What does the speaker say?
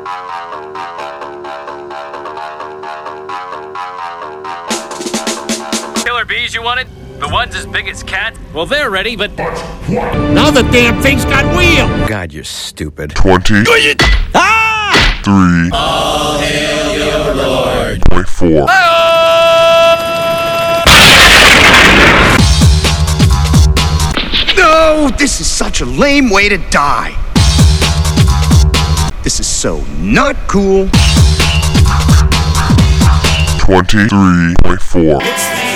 Killer bees you wanted? The ones as big as cats? Well, they're ready, but now the damn thing's got wheels. God, you're stupid. 20. Ah! 3. All hail your Lord. 4. No, this is such a lame way to die. This is so not cool. 23.4. It's